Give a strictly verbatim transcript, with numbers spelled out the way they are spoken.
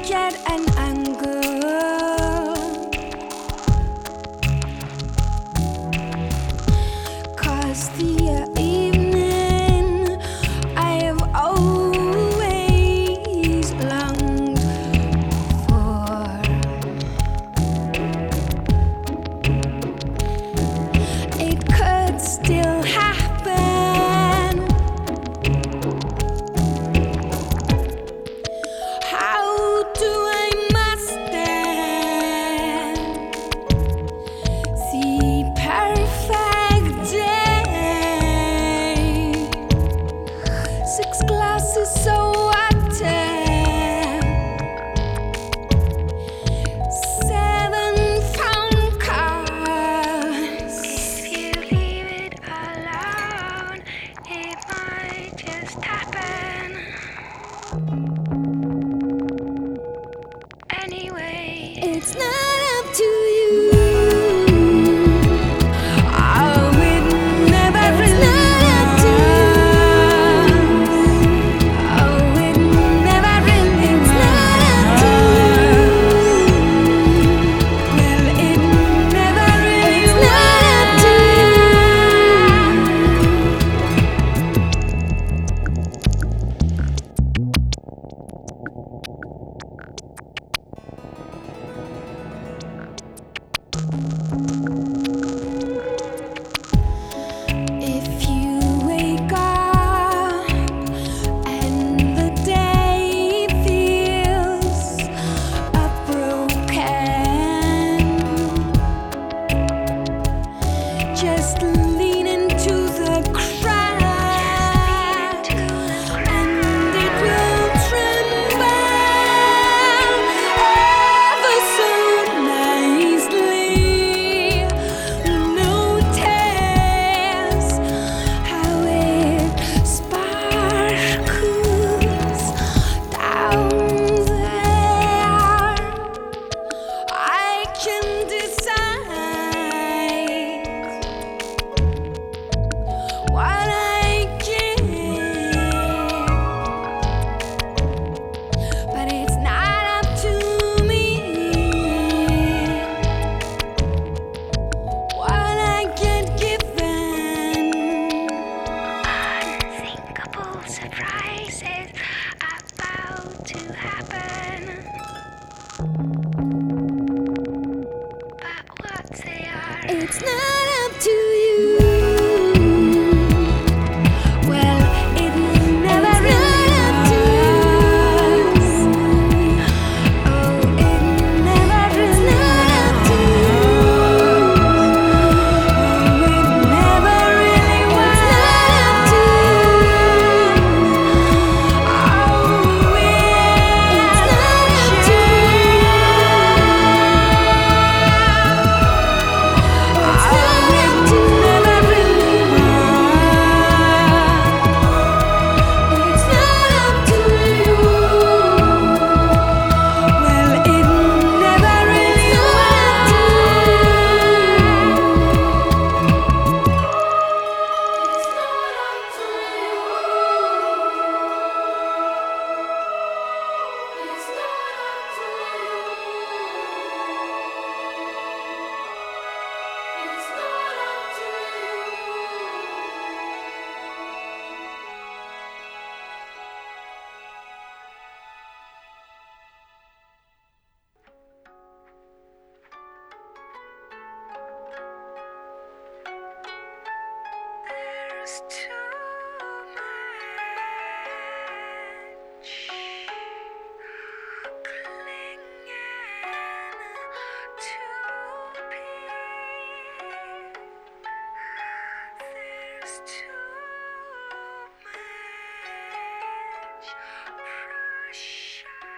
get an angle, 'cause the evening I have always longed for. It could still happen. How do I master the perfect day? Six glasses of water, seven phone calls. If you leave it alone, it might just happen. Anyway, It's not up to you. Oh, it never really was. Oh, it never really was. Well, it never really was. If you wake up and the day feels broken, just lean into the crowd and it will tremble ever so nicely. Notice how it sparkles down there. I can decide what I give, but it's not up to me what I get given. unthinkable surprises about to happen. But what they are, It's not up to you. Well, it never really was. Oh, it never really was. Oh, it never really was. Oh, it's not up to there's too much clinging to be. There's too much pressure.